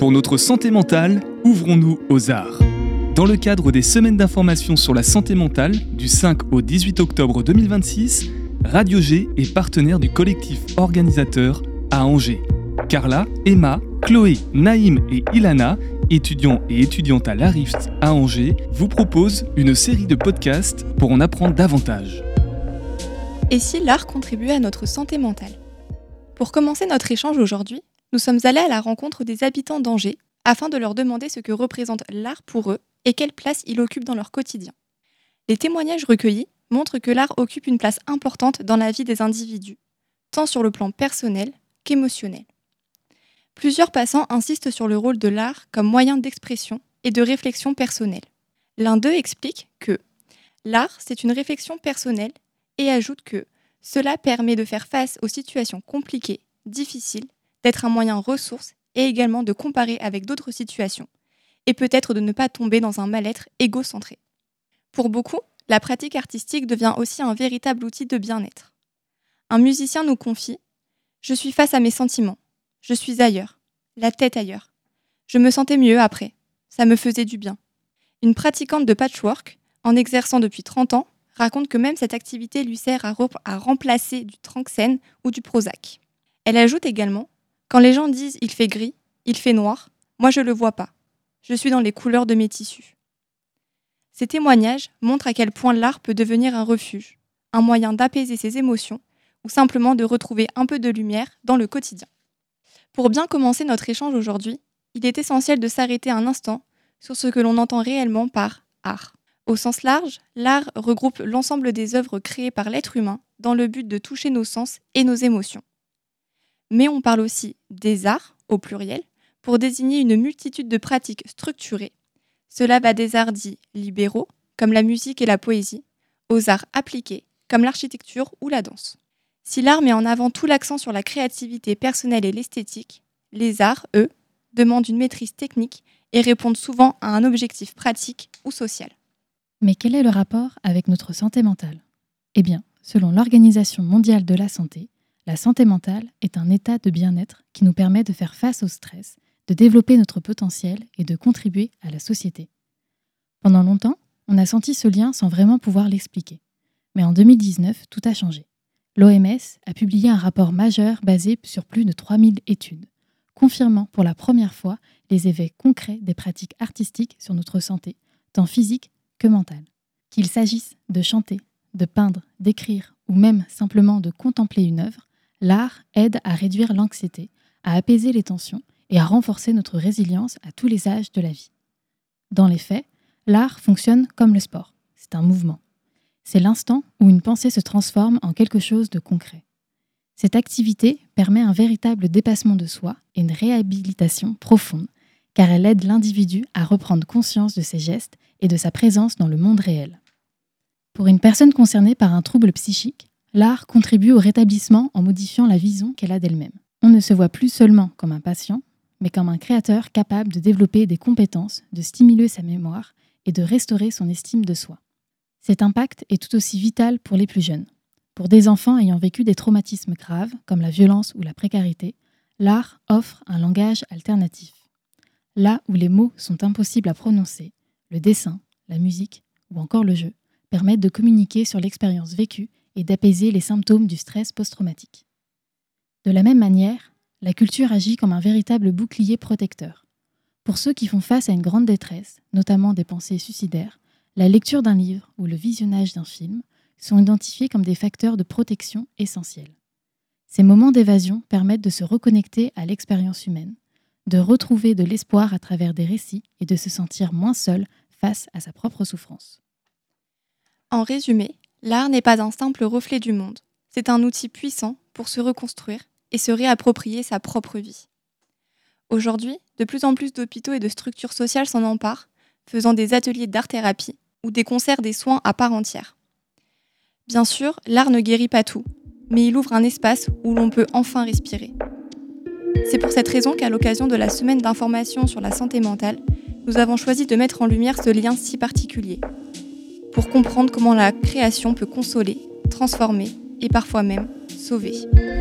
Pour notre santé mentale, ouvrons-nous aux arts. Dans le cadre des semaines d'information sur la santé mentale, du 5 au 18 octobre 2026, Radio G est partenaire du collectif organisateur à Angers. Carla, Emma, Chloé, Naïm et Ilana, étudiants et étudiantes à l'ARIFT à Angers, vous proposent une série de podcasts pour en apprendre davantage. Et si l'art contribuait à notre santé mentale ? Pour commencer notre échange aujourd'hui, nous sommes allés à la rencontre des habitants d'Angers afin de leur demander ce que représente l'art pour eux et quelle place il occupe dans leur quotidien. Les témoignages recueillis montrent que l'art occupe une place importante dans la vie des individus, tant sur le plan personnel qu'émotionnel. Plusieurs passants insistent sur le rôle de l'art comme moyen d'expression et de réflexion personnelle. L'un d'eux explique que l'art, c'est une réflexion personnelle et ajoute que cela permet de faire face aux situations compliquées, difficiles, d'être un moyen ressource et également de comparer avec d'autres situations, et peut-être de ne pas tomber dans un mal-être égocentré. Pour beaucoup, la pratique artistique devient aussi un véritable outil de bien-être. Un musicien nous confie « Je suis face à mes sentiments, je suis ailleurs, la tête ailleurs. Je me sentais mieux après, ça me faisait du bien. » Une pratiquante de patchwork, en exerçant depuis 30 ans, raconte que même cette activité lui sert à remplacer du Tranxène ou du Prozac. Elle ajoute également « Quand les gens disent « il fait gris, il fait noir », moi je le vois pas. Je suis dans les couleurs de mes tissus. » Ces témoignages montrent à quel point l'art peut devenir un refuge, un moyen d'apaiser ses émotions ou simplement de retrouver un peu de lumière dans le quotidien. Pour bien commencer notre échange aujourd'hui, il est essentiel de s'arrêter un instant sur ce que l'on entend réellement par art. Au sens large, l'art regroupe l'ensemble des œuvres créées par l'être humain dans le but de toucher nos sens et nos émotions. Mais on parle aussi des arts, au pluriel, pour désigner une multitude de pratiques structurées. Cela va des arts dits libéraux, comme la musique et la poésie, aux arts appliqués, comme l'architecture ou la danse. Si l'art met en avant tout l'accent sur la créativité personnelle et l'esthétique, les arts, eux, demandent une maîtrise technique et répondent souvent à un objectif pratique ou social. Mais quel est le rapport avec notre santé mentale ? Eh bien, selon l'Organisation mondiale de la santé mentale est un état de bien-être qui nous permet de faire face au stress, de développer notre potentiel et de contribuer à la société. Pendant longtemps, on a senti ce lien sans vraiment pouvoir l'expliquer. Mais en 2019, tout a changé. L'OMS a publié un rapport majeur basé sur plus de 3000 études, confirmant pour la première fois les effets concrets des pratiques artistiques sur notre santé, tant physique que mentale. Qu'il s'agisse de chanter, de peindre, d'écrire ou même simplement de contempler une œuvre, l'art aide à réduire l'anxiété, à apaiser les tensions et à renforcer notre résilience à tous les âges de la vie. Dans les faits, l'art fonctionne comme le sport. C'est un mouvement. C'est l'instant où une pensée se transforme en quelque chose de concret. Cette activité permet un véritable dépassement de soi et une réhabilitation profonde, car elle aide l'individu à reprendre conscience de ses gestes et de sa présence dans le monde réel. Pour une personne concernée par un trouble psychique, l'art contribue au rétablissement en modifiant la vision qu'elle a d'elle-même. On ne se voit plus seulement comme un patient, mais comme un créateur capable de développer des compétences, de stimuler sa mémoire et de restaurer son estime de soi. Cet impact est tout aussi vital pour les plus jeunes. Pour des enfants ayant vécu des traumatismes graves, comme la violence ou la précarité, l'art offre un langage alternatif. Là où les mots sont impossibles à prononcer, le dessin, la musique ou encore le jeu permettent de communiquer sur l'expérience vécue et d'apaiser les symptômes du stress post-traumatique. De la même manière, la culture agit comme un véritable bouclier protecteur. Pour ceux qui font face à une grande détresse, notamment des pensées suicidaires, la lecture d'un livre ou le visionnage d'un film sont identifiés comme des facteurs de protection essentiels. Ces moments d'évasion permettent de se reconnecter à l'expérience humaine, de retrouver de l'espoir à travers des récits et de se sentir moins seul face à sa propre souffrance. En résumé, l'art n'est pas un simple reflet du monde. C'est un outil puissant pour se reconstruire et se réapproprier sa propre vie. Aujourd'hui, de plus en plus d'hôpitaux et de structures sociales s'en emparent, faisant des ateliers d'art-thérapie ou des concerts des soins à part entière. Bien sûr, l'art ne guérit pas tout, mais il ouvre un espace où l'on peut enfin respirer. C'est pour cette raison qu'à l'occasion de la semaine d'information sur la santé mentale, nous avons choisi de mettre en lumière ce lien si particulier, pour comprendre comment la création peut consoler, transformer et parfois même sauver.